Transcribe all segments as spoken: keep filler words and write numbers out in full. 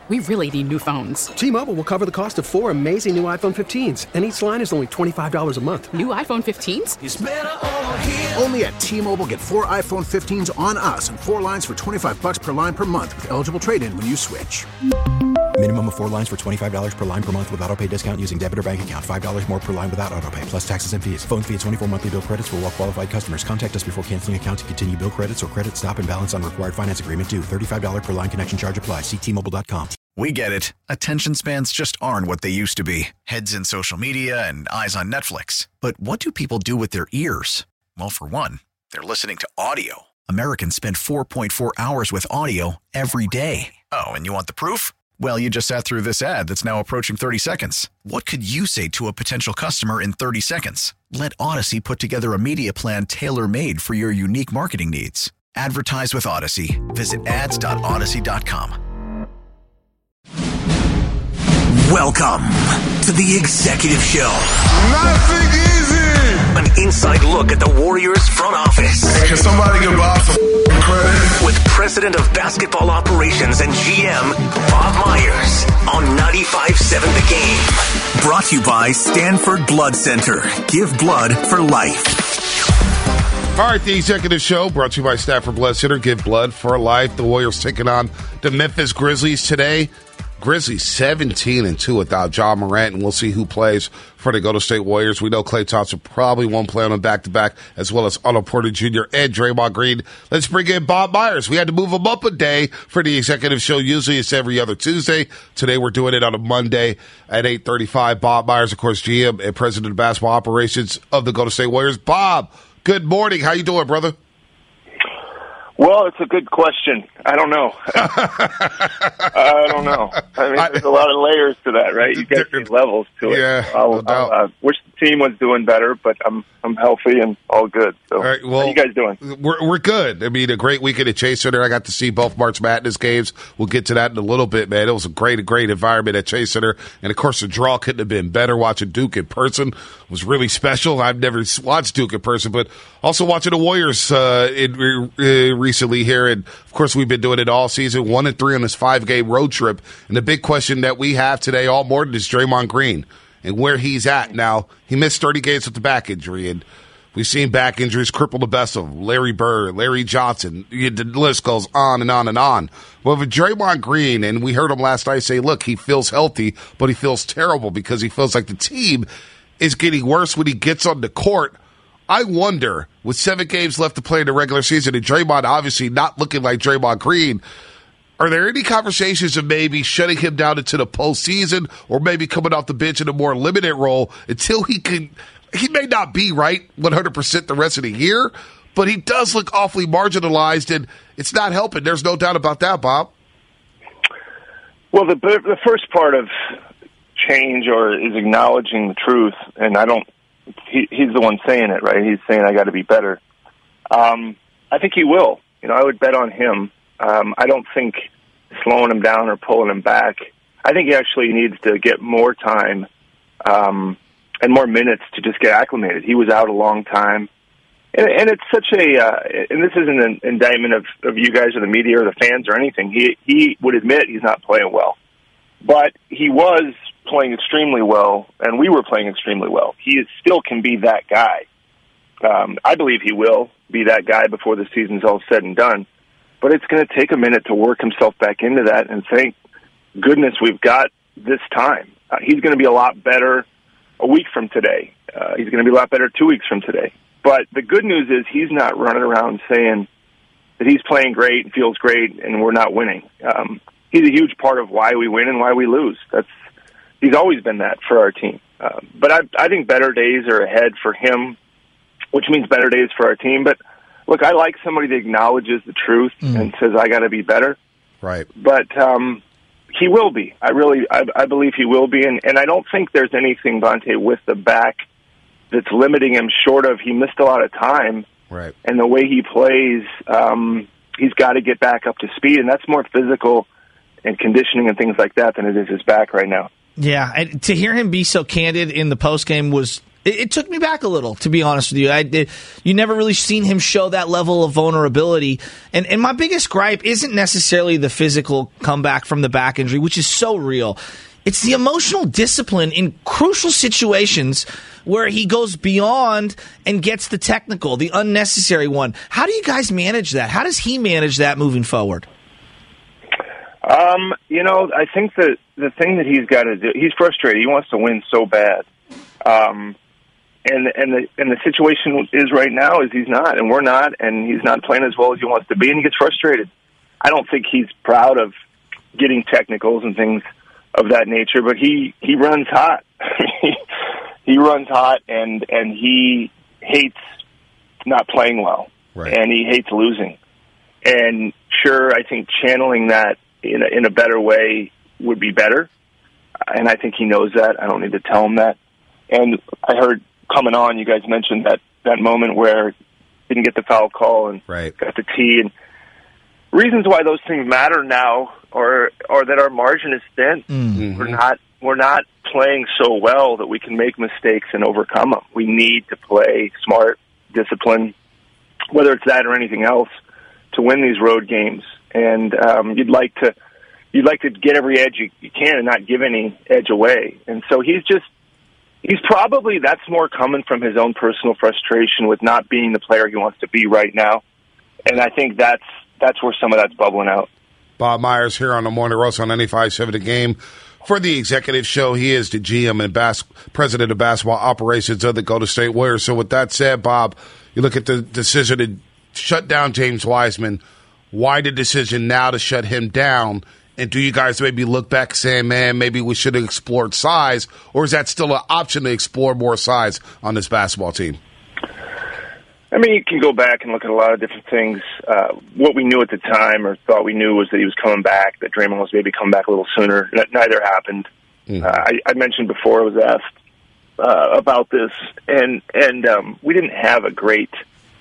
We really need new phones. T-Mobile will cover the cost of four amazing new iPhone fifteens, and each line is only twenty-five dollars a month. New iPhone fifteens? It's better over here. Only at T-Mobile, get four iPhone fifteens on us and four lines for twenty-five dollars per line per month with eligible trade-in when you switch. Minimum of four lines for twenty-five dollars per line per month with autopay discount using debit or bank account. five dollars more per line without autopay, plus taxes and fees. Phone fee at twenty-four monthly bill credits for well-qualified customers. Contact us before canceling account to continue bill credits or credit stop and balance on required finance agreement due. thirty-five dollars per line connection charge applies. See T Mobile dot com. We get it. Attention spans just aren't what they used to be. Heads in social media and eyes on Netflix. But what do people do with their ears? Well, for one, they're listening to audio. Americans spend four point four hours with audio every day. Oh, and you want the proof? Well, you just sat through this ad that's now approaching thirty seconds. What could you say to a potential customer in thirty seconds? Let Odyssey put together a media plan tailor-made for your unique marketing needs. Advertise with Odyssey. Visit ads dot odyssey dot com. Welcome to the Executive Show. Nothing easy. An inside look at the Warriors front office. Can somebody give Bob some credit? With President of Basketball Operations and G M, Bob Myers, on ninety-five seven The Game. Brought to you by Stanford Blood Center. Give blood for life. All right, the Executive Show brought to you by Stanford Blood Center. Give blood for life. The Warriors taking on the Memphis Grizzlies today. Grizzlies seventeen and two without Ja Morant, and we'll see who plays for the Golden State Warriors. We know Klay Thompson probably won't play on a back-to-back, as well as Otto Porter Junior and Draymond Green. Let's bring in Bob Myers. We had to move him up a day for the Executive Show. Usually it's every other Tuesday. Today we're doing it on a Monday at eight thirty-five. Bob Myers, of course, G M and President of Basketball Operations of the Golden State Warriors. Bob, good morning. How you doing, brother? Well, it's a good question. I don't know. I don't know. I mean, there's a lot of layers to that, right? You got to levels to it. Yeah, I'll, no doubt. I'll uh, wish the team was doing better, but I'm I'm healthy and all good. So, all right, well, how you guys doing? We're we're good. I mean, a great weekend at Chase Center. I got to see both March Madness games. We'll get to that in a little bit, man. It was a great, great environment at Chase Center, and of course, the draw couldn't have been better. Watching Duke in person was really special. I've never watched Duke in person, but also watching the Warriors uh, in, uh, recently here, and of course, we've been doing it all season, one and three on this five-game road trip. And the big question that we have today all morning is Draymond Green and where he's at. Now, he missed thirty games with the back injury, and we've seen back injuries cripple the best of them. Larry Bird, Larry Johnson, the list goes on and on and on. Well, with Draymond Green, and we heard him last night say, look, he feels healthy, but he feels terrible because he feels like the team is getting worse when he gets on the court. I wonder, with seven games left to play in the regular season, and Draymond obviously not looking like Draymond Green, are there any conversations of maybe shutting him down into the postseason or maybe coming off the bench in a more limited role until he can – he may not be right one hundred percent the rest of the year, but he does look awfully marginalized, and it's not helping. There's no doubt about that, Bob. Well, the the first part of change or is acknowledging the truth, and I don't he, – he's the one saying it, right? He's saying I got to be better. Um, I think he will. You know, I would bet on him. Um, I don't think slowing him down or pulling him back. I think he actually needs to get more time um, and more minutes to just get acclimated. He was out a long time. And, and it's such a, uh, and this isn't an indictment of, of you guys or the media or the fans or anything. He, he would admit he's not playing well. But he was playing extremely well, and we were playing extremely well. He is, still can be that guy. Um, I believe he will be that guy before the season's all said and done. But it's going to take a minute to work himself back into that, and thank goodness we've got this time. Uh, he's going to be a lot better a week from today. Uh, he's going to be a lot better two weeks from today. But the good news is he's not running around saying that he's playing great and feels great and we're not winning. Um, he's a huge part of why we win and why we lose. That's he's always been that for our team. Uh, but I, I think better days are ahead for him, which means better days for our team. But look, I like somebody that acknowledges the truth mm. and says, I got to be better. Right. But um, he will be. I really, I, I believe he will be. And, and I don't think there's anything, Vontae, with the back that's limiting him short of he missed a lot of time. Right. And the way he plays, um, he's got to get back up to speed. And that's more physical and conditioning and things like that than it is his back right now. Yeah, and to hear him be so candid in the postgame was It, it took me back a little, to be honest with you. I did, you never really seen him show that level of vulnerability. And, and my biggest gripe isn't necessarily the physical comeback from the back injury, which is so real. It's the emotional discipline in crucial situations where he goes beyond and gets the technical, the unnecessary one. How do you guys manage that? How does he manage that moving forward? Um, you know, I think that the thing that he's got to do, he's frustrated. He wants to win so bad. Um, and and the and the situation is right now is he's not, and we're not, and he's not playing as well as he wants to be, and he gets frustrated. I don't think he's proud of getting technicals and things of that nature, but he, he runs hot. He runs hot, and, and he hates not playing well, right. And he hates losing. And sure, I think channeling that in a, in a better way would be better, and I think he knows that. I don't need to tell him that. And I heard coming on, you guys mentioned that, that moment where didn't get the foul call and right. got the tee, and reasons why those things matter now are are that our margin is thin. Mm-hmm. We're not we're not playing so well that we can make mistakes and overcome them. We need to play smart, disciplined, whether it's that or anything else, to win these road games. And um, you'd like to you'd like to get every edge you, you can and not give any edge away. And so he's just he's probably that's more coming from his own personal frustration with not being the player he wants to be right now. And I think that's that's where some of that's bubbling out. Bob Myers here on the Morning Roast on ninety-five seven The Game. For the executive show, he is the G M and bas- president of basketball operations of the Golden State Warriors. So with that said, Bob, you look at the decision to shut down James Wiseman. Why the decision now to shut him down? And do you guys maybe look back saying, man, maybe we should have explored size? Or is that still an option to explore more size on this basketball team? I mean, you can go back and look at a lot of different things. Uh, what we knew at the time or thought we knew was that he was coming back, that Draymond was maybe coming back a little sooner. N- neither happened. Mm-hmm. Uh, I, I mentioned before I was asked uh, about this, and and um, we didn't have a great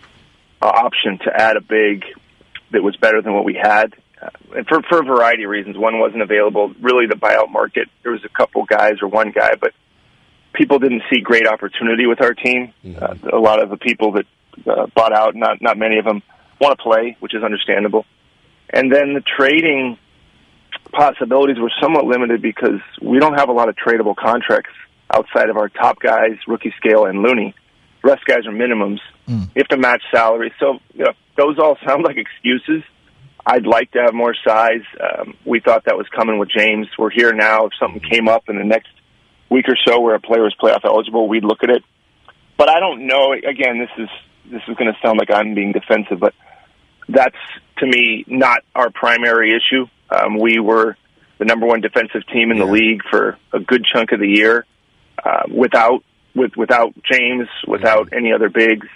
uh, option to add a big that was better than what we had. Uh, and for, for a variety of reasons. One wasn't available. Really, the buyout market, there was a couple guys or one guy, but people didn't see great opportunity with our team. Mm-hmm. Uh, a lot of the people that Uh, bought out, not not many of them want to play, which is understandable. And then the trading possibilities were somewhat limited because we don't have a lot of tradable contracts outside of our top guys, rookie scale, and Looney. The rest guys are minimums. Mm. You have to match salaries. So you know, those all sound like excuses. I'd like to have more size. Um, we thought that was coming with James. We're here now. If something came up in the next week or so where a player was playoff eligible, we'd look at it. But I don't know. Again, this is this is going to sound like I'm being defensive, but that's, to me, not our primary issue. Um, we were the number one defensive team in yeah. the league for a good chunk of the year, uh, without with without James, without any other bigs.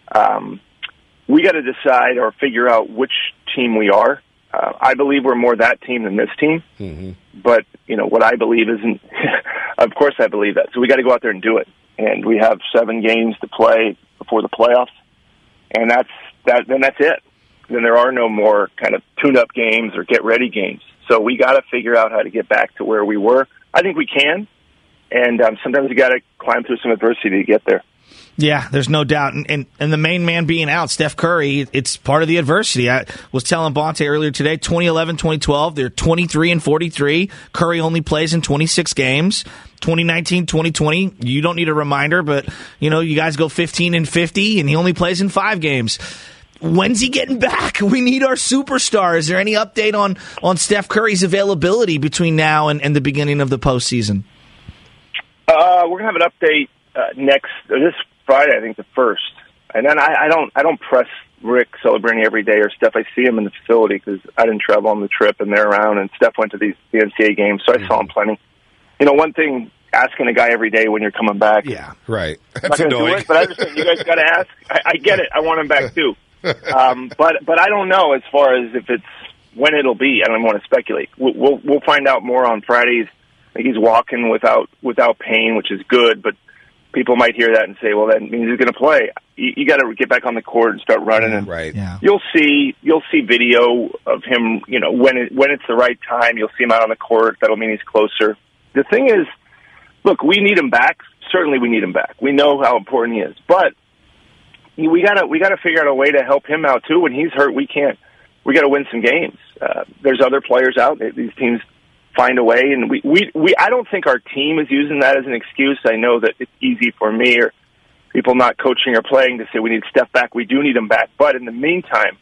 Um, we got to decide or figure out which team we are. Uh, I believe we're more that team than this team, mm-hmm. but you know what I believe isn't. Of course, I believe that. So we got to go out there and do it. And we have seven games to play before the playoffs, and that's that. Then that's it. Then there are no more kind of tune-up games or get-ready games. So we got to figure out how to get back to where we were. I think we can, and um, sometimes you got to climb through some adversity to get there. Yeah, there's no doubt. And, and and the main man being out, Steph Curry, it's part of the adversity. I was telling Bonte earlier today, twenty eleven, twenty twelve, they're twenty-three and forty-three. Curry only plays in twenty-six games. twenty nineteen, twenty twenty, you don't need a reminder, but, you know, you guys go fifteen and fifty, and he only plays in five games. When's he getting back? We need our superstar. Is there any update on, on Steph Curry's availability between now and, and the beginning of the postseason? Uh, we're going to have an update uh, next, uh, this Friday, I think the first. And then I, I don't I don't press Rick Celebrani every day or Steph. I see him in the facility because I didn't travel on the trip, and they're around, and Steph went to these, the N C A A games, so I mm-hmm. saw him plenty. You know, one thing, asking a guy every day when you're coming back. Yeah, right. That's I'm not going to do it, but I understand. You guys got to ask. I, I get it. I want him back, too. Um, but but I don't know as far as if it's when it'll be. I don't even want to speculate. We'll, we'll, we'll find out more on Fridays. I think he's walking without without pain, which is good, but people might hear that and say, well, that means he's going to play. You, you got to get back on the court and start running. And right. Yeah. You'll see you'll see video of him, you know, when it, when it's the right time. You'll see him out on the court. That'll mean he's closer. The thing is, look, we need him back certainly we need him back. We know how important he is, but we gotta we gotta figure out a way to help him out too. When he's hurt, we can't. We got to win some games. Uh, there's other players out. These teams find a way, and we, we we I don't think our team is using that as an excuse. I know that it's easy for me or people not coaching or playing to say we need Steph back. We do need him back, but in the meantime,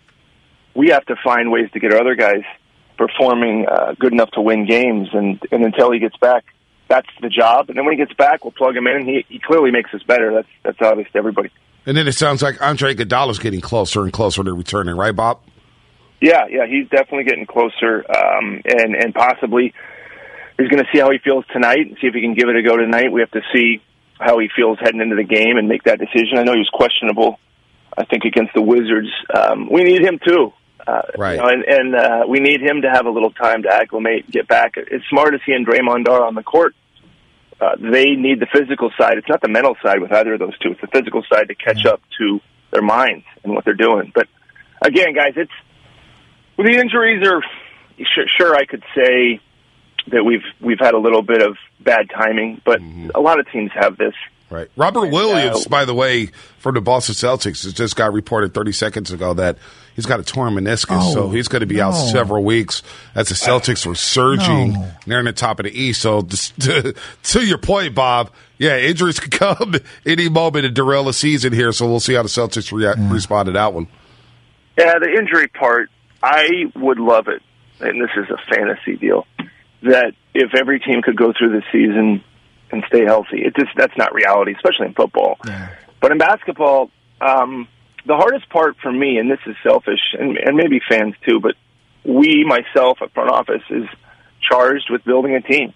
we have to find ways to get our other guys performing uh, good enough to win games. And, and until he gets back, that's the job. And then when he gets back, we'll plug him in. He, he clearly makes us better. That's that's obvious to everybody. And then it sounds like Andre Iguodala's getting closer and closer to returning, right, Bob? Yeah, yeah, he's definitely getting closer, um, and and possibly he's going to see how he feels tonight and see if he can give it a go tonight. We have to see how he feels heading into the game and make that decision. I know he was questionable, I think, against the Wizards. Um, we need him too. Uh, right. You know, and and uh, we need him to have a little time to acclimate and get back. It's smart to see Draymond are on the court. Uh, they need the physical side. It's not the mental side with either of those two. It's the physical side to catch up to their minds and what they're doing. But, again, guys, it's well, the injuries are sure, sure I could say that we've we've had a little bit of bad timing, but mm-hmm. a lot of teams have this. Right. Robert Williams, uh, by the way, from the Boston Celtics, has just got reported thirty seconds ago that he's got a torn meniscus, oh, so he's going to be no. out several weeks as the Celtics were surging no. near the top of the East. So to, to your point, Bob, yeah, injuries could come any moment and derail the season here, so we'll see how the Celtics react, mm. respond to that one. Yeah, the injury part, I would love it, and this is a fantasy deal, that if every team could go through the season and stay healthy. It just that's not reality, especially in football. Yeah. But in basketball, um, the hardest part for me, and this is selfish, and, and maybe fans too, but we, myself, at front office, is charged with building a team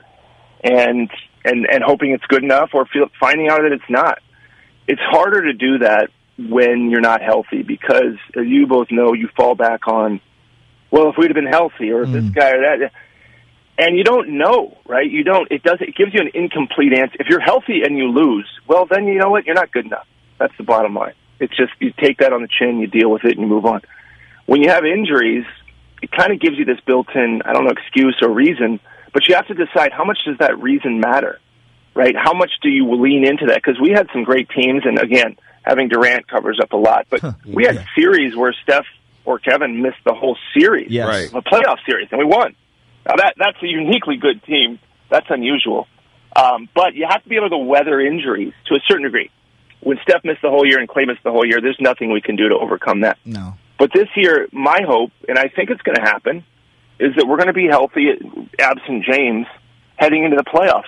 and and, and hoping it's good enough or feel, finding out that it's not. It's harder to do that when you're not healthy because, as you both know, you fall back on, well, if we'd have been healthy or if mm. this guy or that. And you don't know, right? You don't. It does. It gives you an incomplete answer. If you're healthy and you lose, well, then you know what? You're not good enough. That's the bottom line. It's just you take that on the chin, you deal with it, and you move on. When you have injuries, it kind of gives you this built-in, I don't know, excuse or reason, but you have to decide how much does that reason matter, right? How much do you lean into that? Because we had some great teams, and again, having Durant covers up a lot, but huh, we had yeah. series where Steph or Kevin missed the whole series, yes. right. a playoff series, and we won. Now, that that's a uniquely good team. That's unusual. Um, but you have to be able to weather injuries to a certain degree. When Steph missed the whole year and Klay missed the whole year, there's nothing we can do to overcome that. No. But this year, my hope, and I think it's going to happen, is that we're going to be healthy, absent James, heading into the playoffs.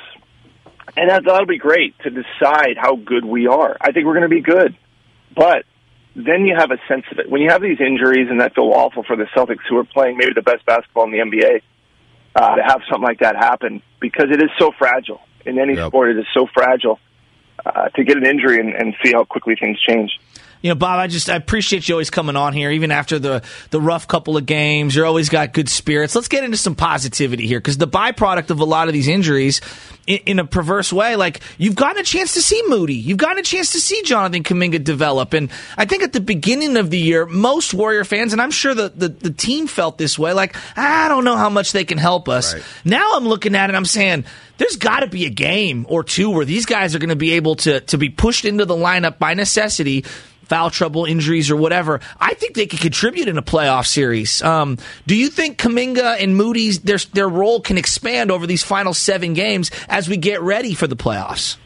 And that, that'll be great to decide how good we are. I think we're going to be good. But then you have a sense of it. When you have these injuries, and that feel awful for the Celtics, who are playing maybe the best basketball in the N B A, Uh, to have something like that happen, because it is so fragile. In any yep. sport, it is so fragile uh, to get an injury and, and see how quickly things change. You know, Bob, I just I appreciate you always coming on here, even after the, the rough couple of games. You're always got good spirits. Let's get into some positivity here, because the byproduct of a lot of these injuries, in, in a perverse way, like you've gotten a chance to see Moody. You've gotten a chance to see Jonathan Kuminga develop. And I think at the beginning of the year, most Warrior fans, and I'm sure the, the, the team felt this way, like, I don't know how much they can help us. Right. Now I'm looking at it, I'm saying, there's got to be a game or two where these guys are going to be able to, to be pushed into the lineup by necessity, foul trouble, injuries, or whatever. I think they could contribute in a playoff series. Um, do you think Kuminga and Moody's, their, their role can expand over these final seven games as we get ready for the playoffs?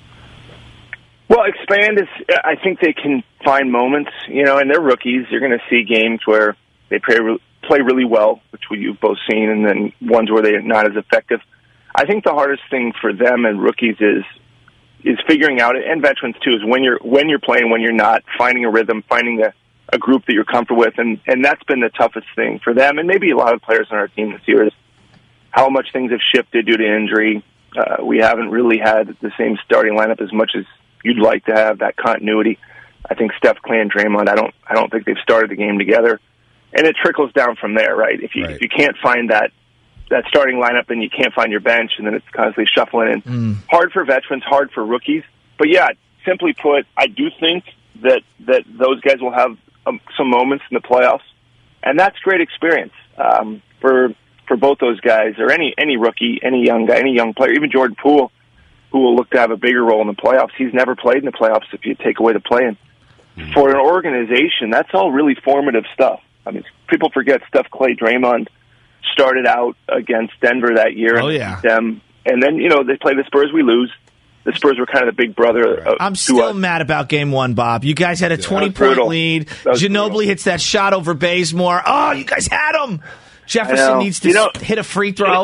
Well, expand is, I think they can find moments, you know, and they're rookies. You're going to see games where they play, play really well, which you've both seen, and then ones where they're not as effective. I think the hardest thing for them and rookies is is figuring out, and veterans too, is when you're when you're playing, when you're not, finding a rhythm, finding a, a group that you're comfortable with, and, and that's been the toughest thing for them, and maybe a lot of players on our team this year, is how much things have shifted due to injury. Uh, we haven't really had the same starting lineup as much as you'd like to have, that continuity. I think Steph, Klay, and Draymond, I don't I don't think they've started the game together, and it trickles down from there, right? If you right. if you can't find that that starting lineup, then you can't find your bench, and then it's constantly shuffling in. Mm. Hard for veterans, hard for rookies. But yeah, simply put, I do think that, that those guys will have um, some moments in the playoffs, and that's great experience um, for for both those guys, or any any rookie, any young guy, any young player, even Jordan Poole. who will look to have a bigger role in the playoffs. He's never played in the playoffs if you take away the play-in. Mm-hmm. For an organization, that's all really formative stuff. I mean, people forget Steph, Clay, Draymond started out against Denver that year. Oh, and yeah. Them, and then, you know, they play the Spurs, we lose. The Spurs were kind of the big brother. Uh, I'm still mad about game one, Bob. You guys had a twenty-point lead. Ginobili brutal. hits that shot over Bazemore. Oh, you guys had him. Jefferson needs to you know, hit a free throw.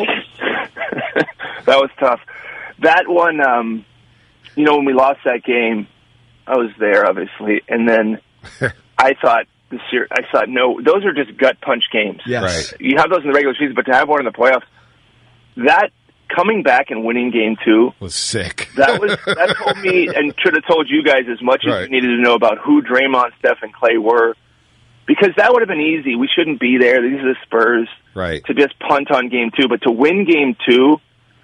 That was tough. That one, um, you know, when we lost that game, I was there, obviously, and then I thought, the ser- I thought, no, those are just gut punch games. Yes. Right. You have those in the regular season, but to have one in the playoffs, that coming back and winning game two was sick. That was that told me and should have told you guys as much right. as you needed to know about who Draymond, Steph, and Clay were, because that would have been easy. We shouldn't be there. These are the Spurs. Right. To just punt on game two, but to win game two,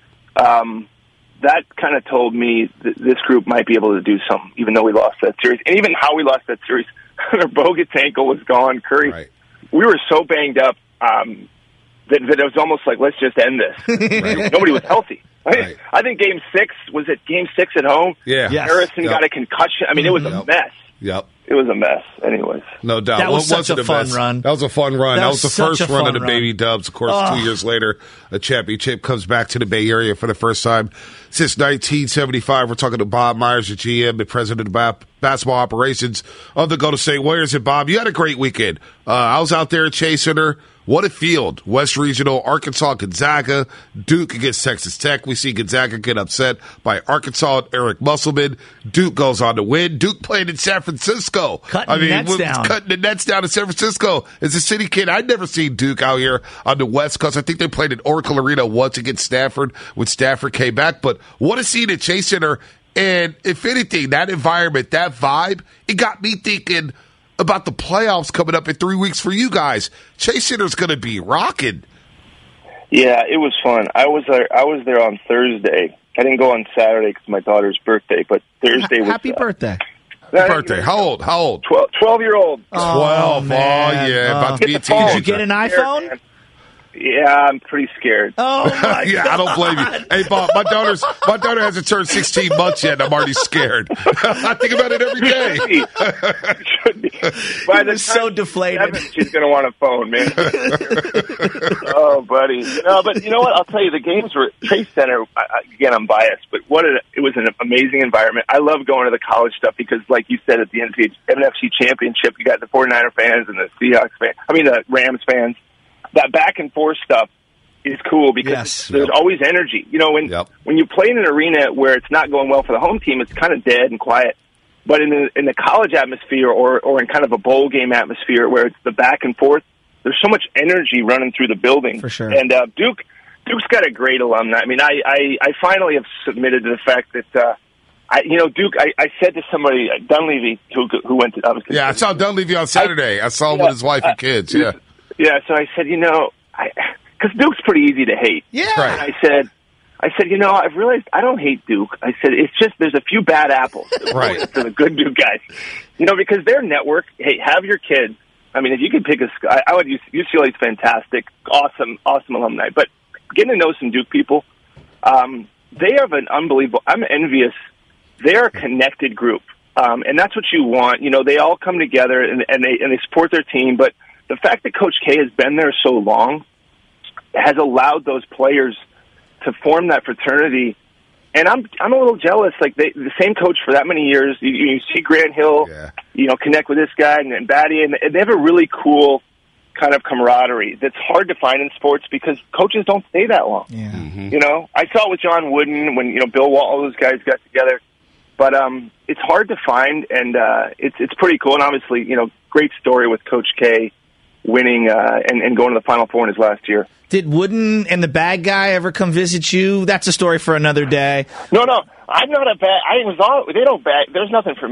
um, that kind of told me that this group might be able to do something, even though we lost that series, and even how we lost that series. Their Bogut's ankle was gone. Curry, right. we were so banged up. Um, That, that it was almost like, let's just end this. Right. Nobody was healthy. Right? I think game six, was it game six at home? Yeah. Yes. Harrison yep. got a concussion. I mean, it was yep. a mess. Yep. It was a mess. Anyways. No doubt. That was well, such a, a fun mess. run. That was a fun run. That, that was, was the first run of the run. Baby Dubs. Of course, oh. two years later, a championship comes back to the Bay Area for the first time since nineteen seventy-five. We're talking to Bob Myers, the G M and president of ba- basketball operations of the Golden State Warriors. And Bob, you had a great weekend. Uh, I was out there at Chase Center. What a field. West Regional, Arkansas, Gonzaga, Duke against Texas Tech. We see Gonzaga get upset by Arkansas, Eric Musselman. Duke goes on to win. Duke played in San Francisco. Cutting I mean, nets down. Cutting the nets down in San Francisco. As a city kid, I'd never seen Duke out here on the West Coast. I think they played at Oracle Arena once against Stanford when Stanford came back. But what a scene at Chase Center. And if anything, that environment, that vibe, it got me thinking about the playoffs coming up in three weeks for you guys. Chase Center's going to be rocking. Yeah, it was fun. I was there. I was there on Thursday. I didn't go on Saturday because my daughter's birthday, but Thursday was happy uh, birthday. Happy birthday. How old? How old? twelve, twelve-year-old. Oh, twelve. man. Oh, yeah. Oh. About to be a Get the phone. teenager. Did you get an iPhone? Yeah, I'm pretty scared. Oh, my yeah, God. I don't blame you. Hey, Bob, my daughter's my daughter hasn't turned sixteen months yet, and I'm already scared. I think about it every day. Should be. By the was so time deflated. seven, she's going to want a phone, man. Oh, buddy. No, but you know what? I'll tell you, the games were Chase Center. I, again, I'm biased, but what a, it was an amazing environment. I love going to the college stuff because, like you said, at the N F C Championship, you got the forty-niner fans and the Seahawks fans. I mean, the Rams fans. That back and forth stuff is cool because yes. there's Yep. always energy. You know, when Yep. when you play in an arena where it's not going well for the home team, it's kind of dead and quiet. But in the in the college atmosphere or or in kind of a bowl game atmosphere where it's the back and forth, there's so much energy running through the building. For sure. And uh, Duke Duke's got a great alumni. I mean, I I, I finally have submitted to the fact that. Uh, I, you know, Duke, I, I said to somebody, Dunleavy, who who went to, obviously. Yeah, I saw Dunleavy on Saturday. I, I saw him yeah, with his wife and kids, yeah. Yeah, so I said, you know, because Duke's pretty easy to hate. Yeah. Right. I said, I said, you know, I've realized I don't hate Duke. I said, it's just there's a few bad apples Right. for the good Duke guys. You know, because their network, hey, have your kids. I mean, if you could pick a – I would use U C L A's fantastic, awesome, awesome alumni. But getting to know some Duke people, um, they have an unbelievable – I'm envious. They're a connected group, um, and that's what you want. You know, they all come together, and, and, they, and they support their team. But the fact that Coach K has been there so long has allowed those players to form that fraternity. And I'm I'm a little jealous. Like they, the same coach for that many years. You, you see Grant Hill, Yeah. you know, connect with this guy and, and Batty, and they have a really cool kind of camaraderie that's hard to find in sports because coaches don't stay that long. Yeah. Mm-hmm. You know, I saw it with John Wooden when you know Bill Wall, all those guys got together. But um, it's hard to find, and uh, it's it's pretty cool. And obviously, you know, great story with Coach K winning uh, and, and going to the Final Four in his last year. Did Wooden and the bad guy ever come visit you? That's a story for another day. No, no, I'm not a bad. I was on. They don't bad. There's nothing for me.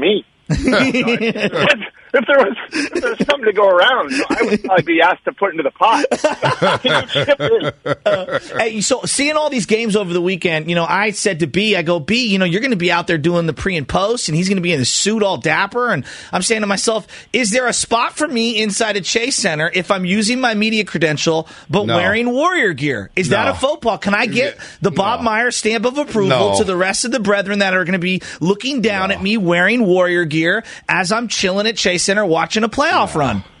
if, if there was if there was something to go around, you know, I would probably be asked to put into the pot. Can you chip in? Uh, hey, so seeing all these games over the weekend, you know, I said to B, I go, B, you know, you're going to be out there doing the pre and post, and he's going to be in the suit all dapper. And I'm saying to myself, is there a spot for me inside a Chase Center if I'm using my media credential but No. wearing Warrior gear? Is No. that a faux pas? Can I get the Bob No. Myers stamp of approval No. to the rest of the brethren that are going to be looking down No. at me wearing Warrior gear as I'm chilling at Chase Center watching a playoff No. run?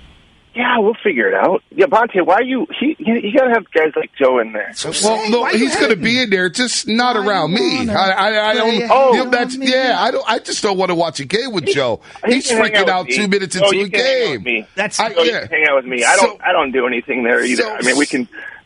Yeah, we'll figure it out. Yeah, Bonte, why are you? He, you, you got to have guys like Joe in there. Well, no, he's going to be in there, just not Why around you me. wanna I, I, I don't. play Oh. you know, that's me? yeah. I don't. I just don't want to watch a game with Joe. He He's can hang freaking out out with two me. minutes No, into you a can hang out with game. me. That's I, So you yeah. can hang out with me. I So- don't. I don't do anything there either. so- I mean, we can.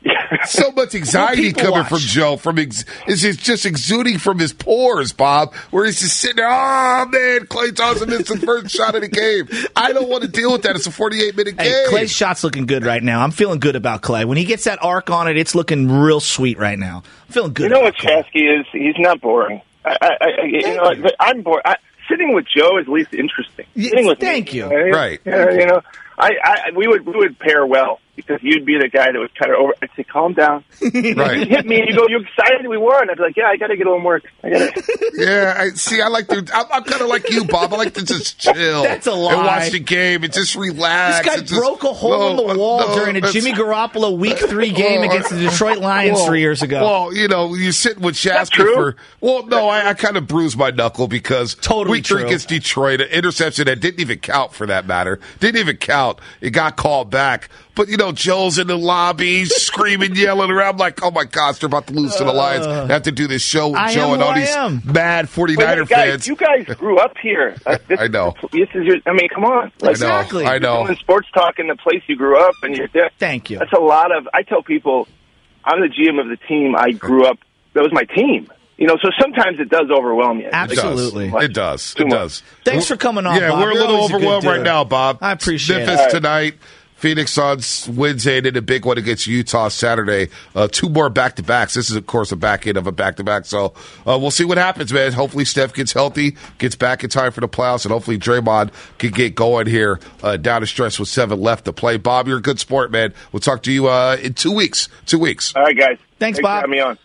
So much anxiety people coming watch. from Joe. From ex- it's just, just exuding from his pores, Bob. Where he's just sitting there. Oh man, Clay Thompson missed his first shot of the game. I don't want to deal with that. It's a forty-eight minute game. Hey, Clay's shot's looking good right now. I'm feeling good about Clay. When he gets that arc on it, it's looking real sweet right now. I'm feeling good. You know about what Clay. Chasky is? He's not boring. I, I, I you know, I'm bored. I, sitting with Joe is at least interesting. Yeah, Sitting with thank me, you. know, Right. Yeah, you know, I, I, we would, we would pair well because you'd be the guy that was kind of over. I'd say, "Calm down." Right. You'd hit me, and you go, "You excited? We won." I'd be like, "Yeah, I got to get a little more." I got to. Yeah, I see. I like to. I'm, I'm kind of like you, Bob. I like to just chill. That's a lie. And watch the game and just relax. This guy and just- broke a hole in No, the wall no, during a that's- Jimmy Garoppolo Week Three game Well, against the Detroit Lions well, three years ago. Well, you know, you're sitting with that Shasta true? for. Well, no, I, I kind of bruised my knuckle because Totally Week Three true. against Detroit, an interception that didn't even count for that matter. Didn't even count. It got called back. But, you know, Joe's in the lobby screaming, yelling around. I'm like, oh, my gosh, they're about to lose to the Lions. I have to do this show with I Joe am and all who I these am. mad Wait, forty-niner guys, fans. you guys grew up here. Uh, this, I know. This is your. I mean, come on. I know. Exactly. I know. Doing sports talk in the place you grew up, and you're there. Thank you. That's a lot of. I tell people, I'm the G M of the team. I grew up. That was my team. You know, so sometimes it does overwhelm you. Absolutely. It does. It does. Too It much. does. Thanks for coming on, Yeah, Bob. we're a You're little always a good overwhelmed right dude. now, Bob. I appreciate Memphis it. tonight. Phoenix on Wednesday, and then a big one against Utah Saturday. Uh, two more back-to-backs. This is, of course, a back end of a back-to-back. So uh, we'll see what happens, man. Hopefully Steph gets healthy, gets back in time for the playoffs, and hopefully Draymond can get going here uh, down the stretch with seven left to play. Bob, you're a good sport, man. We'll talk to you uh, in two weeks. Two weeks. All right, guys. Thanks, for Bob. having me on.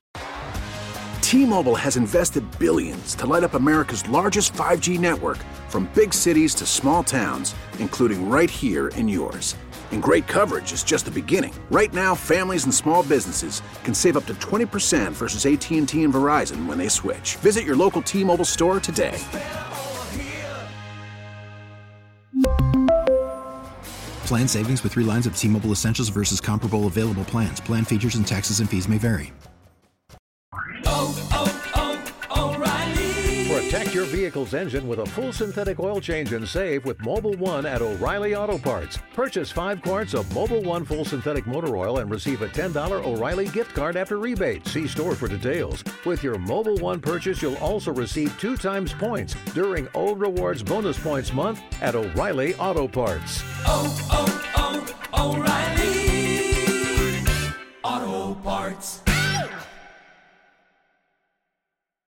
T-Mobile has invested billions to light up America's largest five G network, from big cities to small towns, including right here in yours. And great coverage is just the beginning. Right now, families and small businesses can save up to twenty percent versus A T and T and Verizon when they switch. Visit your local T-Mobile store today. Plan savings with three lines of T-Mobile Essentials versus comparable available plans. Plan features and taxes and fees may vary. Protect your vehicle's engine with a full synthetic oil change and save with Mobile One at O'Reilly Auto Parts. Purchase five quarts of Mobile One full synthetic motor oil and receive a ten dollars O'Reilly gift card after rebate. See store for details. With your Mobile One purchase, you'll also receive two times points during O Rewards Bonus Points Month at O'Reilly Auto Parts. Oh, oh,